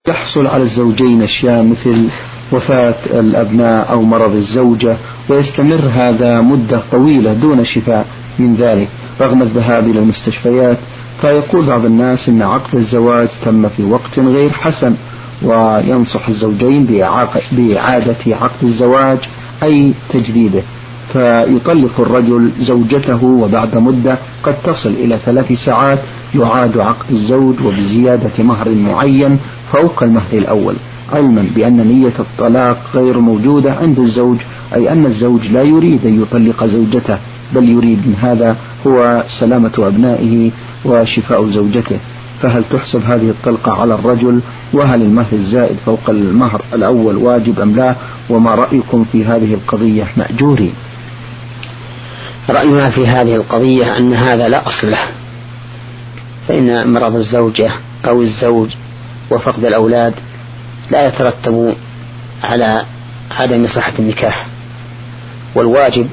يحصل على الزوجين أشياء مثل وفاة الأبناء أو مرض الزوجة، ويستمر هذا مدة طويلة دون شفاء من ذلك رغم الذهاب إلى المستشفيات، فيقول بعض الناس إن عقد الزواج تم في وقت غير حسن، وينصح الزوجين بإعادة عقد الزواج أي تجديده، فيطلق الرجل زوجته وبعد مدة قد تصل إلى 3 ساعات يعاد عقد الزوج وبزيادة مهر معين فوق المهر الأول، علما بأن نية الطلاق غير موجودة عند الزوج، أي أن الزوج لا يريد أن يطلق زوجته، بل يريد من هذا هو سلامة أبنائه وشفاء زوجته. فهل تحسب هذه الطلقة على الرجل؟ وهل المهر الزائد فوق المهر الأول واجب أم لا؟ وما رأيكم في هذه القضية مأجورين؟ رأينا في هذه القضية أن هذا لا أصل له، فإن مرض الزوجة أو الزوج وفقد الأولاد لا يترتب على عدم صحة النكاح، والواجب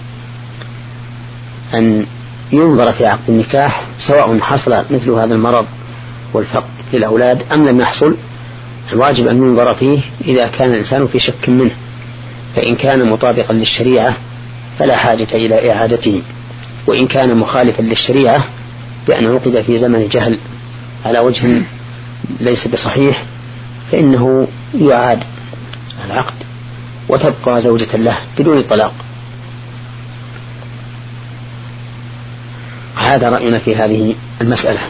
أن ينظر في عقد النكاح سواء حصل مثل هذا المرض والفقد للأولاد أم لم يحصل. الواجب أن ينظر فيه إذا كان الإنسان في شك منه، فإن كان مطابقا للشريعة فلا حاجة إلى إعادته، وإن كان مخالفا للشريعة بأن عقد في زمن جهل على وجه ليس بصحيح فإنه يعاد العقد وتبقى زوجة له بدون طلاق. هذا رأينا في هذه المسألة.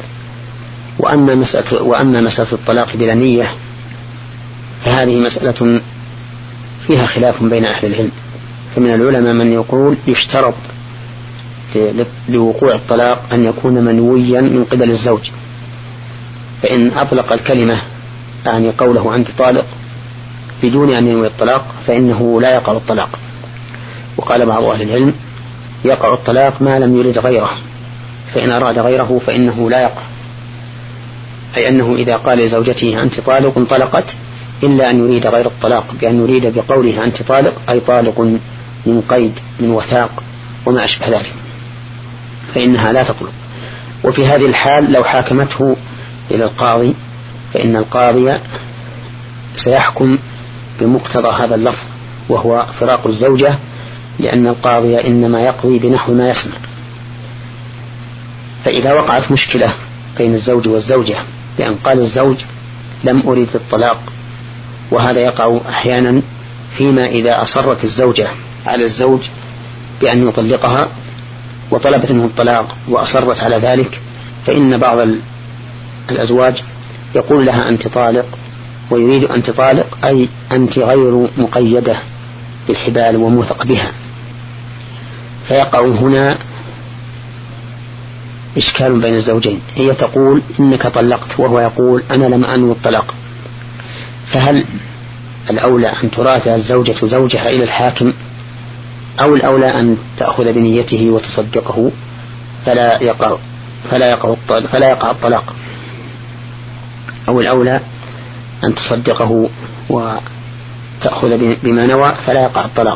وأما مسألة الطلاق بلا نية فهذه مسألة فيها خلاف بين أهل العلم، فمن العلماء من يقول يشترط لوقوع الطلاق أن يكون منويا من قبل الزوج، فإن أطلق الكلمة يعني قوله أنت طالق بدون أن ينوي الطلاق فإنه لا يقع الطلاق. وقال بعض أهل العلم يقع الطلاق ما لم يرد غيره، فإن أراد غيره فإنه لا يقع، أي أنه إذا قال لزوجته أنت طالق انطلقت، إلا أن يريد غير الطلاق بأن يريد بقوله أنت طالق أي طالق من قيد من وثاق وما أشبه ذلك، فإنها لا تطلق. وفي هذه الحال لو حاكمته إلى القاضي فإن القاضي سيحكم بمقتضى هذا اللفظ وهو فراق الزوجة، لأن القاضي إنما يقضي بنحو ما يسمع. فإذا وقعت مشكلة بين الزوج والزوجة بأن قال الزوج لم أريد الطلاق، وهذا يقع أحيانا فيما إذا أصرت الزوجة على الزوج بأن يطلقها وطلبت منه الطلاق وأصرت على ذلك، فإن بعض الأزواج يقول لها أنت طالق ويريد أنت طالق أي أنت غير مقيدة بالحبال وموثق بها، فيقع هنا إشكال بين الزوجين. هي تقول إنك طلقت وهو يقول أنا لم أنوي الطلاق، فهل الأولى أن ترافع الزوجة زوجها إلى الحاكم، أو الأولى أن تأخذ بنيته وتصدقه فلا يقع الطلاق، أو الأولى أن تصدقه وتأخذ بما نوى فلا يقع الطلاق؟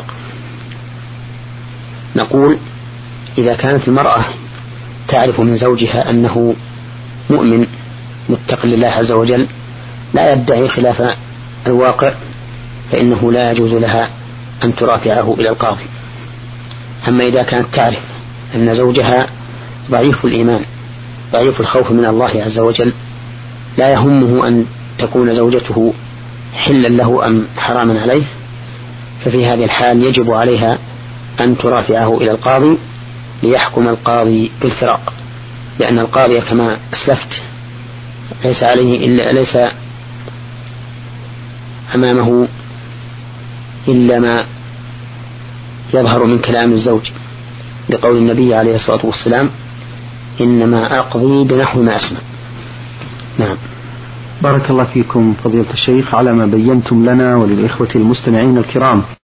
نقول إذا كانت المرأة تعرف من زوجها أنه مؤمن متق لله عز وجل لا يدعي خلاف الواقع فإنه لا يجوز لها أن ترافعه إلى القاضي. أما إذا كانت تعرف أن زوجها ضعيف الإيمان ضعيف الخوف من الله عز وجل لا يهمه أن تكون زوجته حلا له أم حراما عليه، ففي هذه الحال يجب عليها أن ترافعه إلى القاضي ليحكم القاضي بالفراق، لأن القاضي كما أسلفت ليس أمامه إلا ما يظهر من كلام الزوج، لقول النبي عليه الصلاة والسلام إنما أقضي بنحو ما أسمع. نعم. بارك الله فيكم فضيلة الشيخ على ما بينتم لنا وللإخوة المستمعين الكرام.